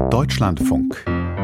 Deutschlandfunk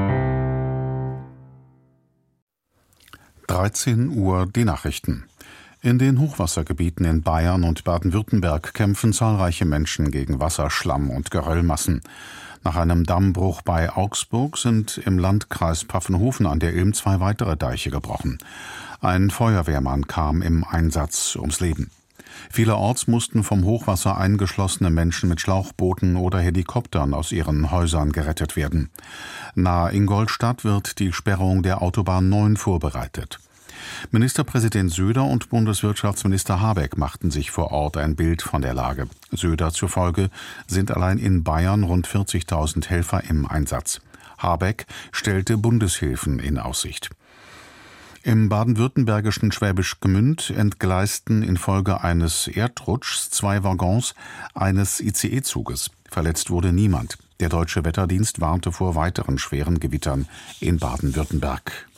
13 Uhr die Nachrichten. In den Hochwassergebieten in Bayern und Baden-Württemberg kämpfen zahlreiche Menschen gegen Wasserschlamm und Geröllmassen. Nach einem Dammbruch bei Augsburg sind im Landkreis Pfaffenhofen an der Ilm 2 weitere Deiche gebrochen. Ein Feuerwehrmann kam im Einsatz ums Leben. Vielerorts mussten vom Hochwasser eingeschlossene Menschen mit Schlauchbooten oder Helikoptern aus ihren Häusern gerettet werden. Nahe Ingolstadt wird die Sperrung der Autobahn 9 vorbereitet. Ministerpräsident Söder und Bundeswirtschaftsminister Habeck machten sich vor Ort ein Bild von der Lage. Söder zufolge sind allein in Bayern rund 40.000 Helfer im Einsatz. Habeck stellte Bundeshilfen in Aussicht. Im baden-württembergischen Schwäbisch Gmünd entgleisten infolge eines Erdrutschs 2 Waggons eines ICE-Zuges. Verletzt wurde niemand. Der Deutsche Wetterdienst warnte vor weiteren schweren Gewittern in Baden-Württemberg.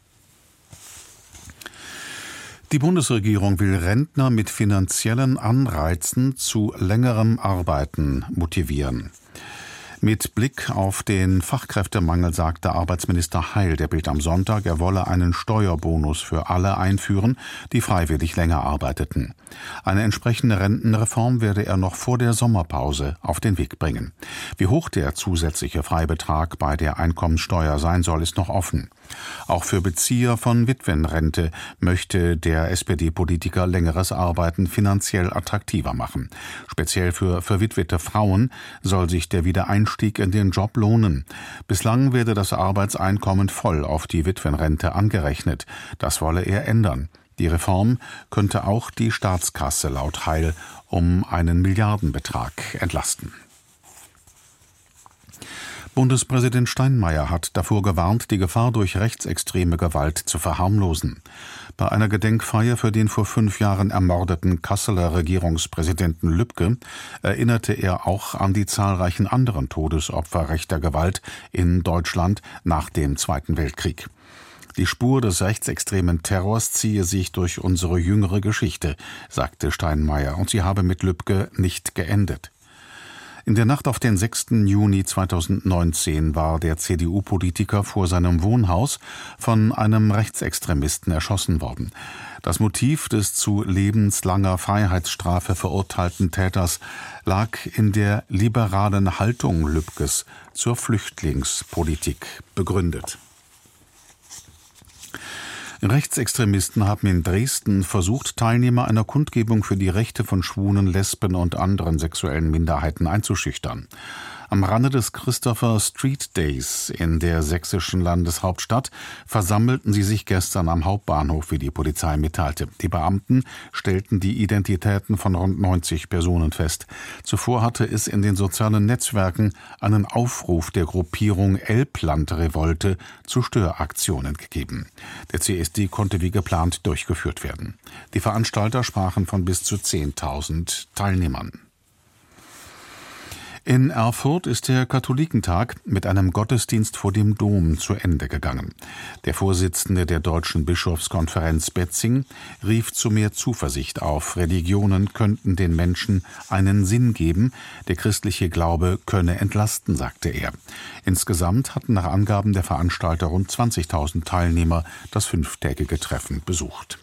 Die Bundesregierung will Rentner mit finanziellen Anreizen zu längerem Arbeiten motivieren. Mit Blick auf den Fachkräftemangel sagte Arbeitsminister Heil der Bild am Sonntag, er wolle einen Steuerbonus für alle einführen, die freiwillig länger arbeiteten. Eine entsprechende Rentenreform werde er noch vor der Sommerpause auf den Weg bringen. Wie hoch der zusätzliche Freibetrag bei der Einkommenssteuer sein soll, ist noch offen. Auch für Bezieher von Witwenrente möchte der SPD-Politiker längeres Arbeiten finanziell attraktiver machen. Speziell für verwitwete Frauen soll sich der Wiedereinstieg in den Job lohnen. Bislang werde das Arbeitseinkommen voll auf die Witwenrente angerechnet. Das wolle er ändern. Die Reform könnte auch die Staatskasse laut Heil um einen Milliardenbetrag entlasten. Bundespräsident Steinmeier hat davor gewarnt, die Gefahr durch rechtsextreme Gewalt zu verharmlosen. Bei einer Gedenkfeier für den vor 5 Jahren ermordeten Kasseler Regierungspräsidenten Lübke erinnerte er auch an die zahlreichen anderen Todesopfer rechter Gewalt in Deutschland nach dem Zweiten Weltkrieg. Die Spur des rechtsextremen Terrors ziehe sich durch unsere jüngere Geschichte, sagte Steinmeier, und sie habe mit Lübke nicht geendet. In der Nacht auf den 6. Juni 2019 war der CDU-Politiker vor seinem Wohnhaus von einem Rechtsextremisten erschossen worden. Das Motiv des zu lebenslanger Freiheitsstrafe verurteilten Täters lag in der liberalen Haltung Lübkes zur Flüchtlingspolitik begründet. Rechtsextremisten haben in Dresden versucht, Teilnehmer einer Kundgebung für die Rechte von Schwulen, Lesben und anderen sexuellen Minderheiten einzuschüchtern. Am Rande des Christopher Street Days in der sächsischen Landeshauptstadt versammelten sie sich gestern am Hauptbahnhof, wie die Polizei mitteilte. Die Beamten stellten die Identitäten von rund 90 Personen fest. Zuvor hatte es in den sozialen Netzwerken einen Aufruf der Gruppierung Elbland-Revolte zu Störaktionen gegeben. Der CSD konnte wie geplant durchgeführt werden. Die Veranstalter sprachen von bis zu 10.000 Teilnehmern. In Erfurt ist der Katholikentag mit einem Gottesdienst vor dem Dom zu Ende gegangen. Der Vorsitzende der Deutschen Bischofskonferenz Betzing rief zu mehr Zuversicht auf. Religionen könnten den Menschen einen Sinn geben. Der christliche Glaube könne entlasten, sagte er. Insgesamt hatten nach Angaben der Veranstalter rund 20.000 Teilnehmer das 5-tägige Treffen besucht.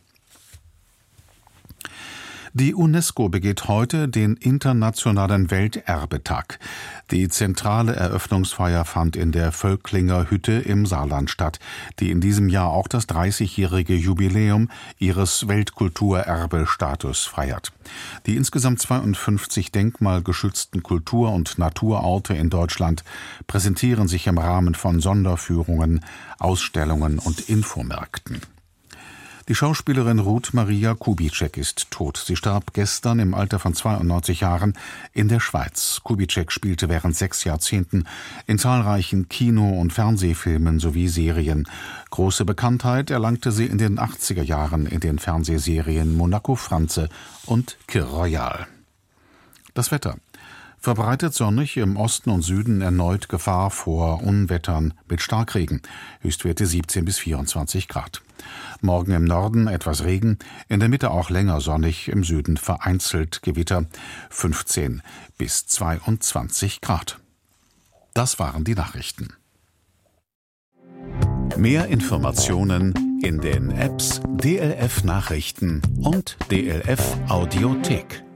Die UNESCO begeht heute den Internationalen Welterbetag. Die zentrale Eröffnungsfeier fand in der Völklinger Hütte im Saarland statt, die in diesem Jahr auch das 30-jährige Jubiläum ihres Weltkulturerbestatus feiert. Die insgesamt 52 denkmalgeschützten Kultur- und Naturorte in Deutschland präsentieren sich im Rahmen von Sonderführungen, Ausstellungen und Infomärkten. Die Schauspielerin Ruth Maria Kubitschek ist tot. Sie starb gestern im Alter von 92 Jahren in der Schweiz. Kubitschek spielte während 6 Jahrzehnten in zahlreichen Kino- und Fernsehfilmen sowie Serien. Große Bekanntheit erlangte sie in den 80er Jahren in den Fernsehserien Monaco Franze und Kir Royal. Das Wetter. Verbreitet sonnig, im Osten und Süden erneut Gefahr vor Unwettern mit Starkregen. Höchstwerte 17 bis 24 Grad. Morgen im Norden etwas Regen, in der Mitte auch länger sonnig, im Süden vereinzelt Gewitter, 15 bis 22 Grad. Das waren die Nachrichten. Mehr Informationen in den Apps DLF Nachrichten und DLF Audiothek.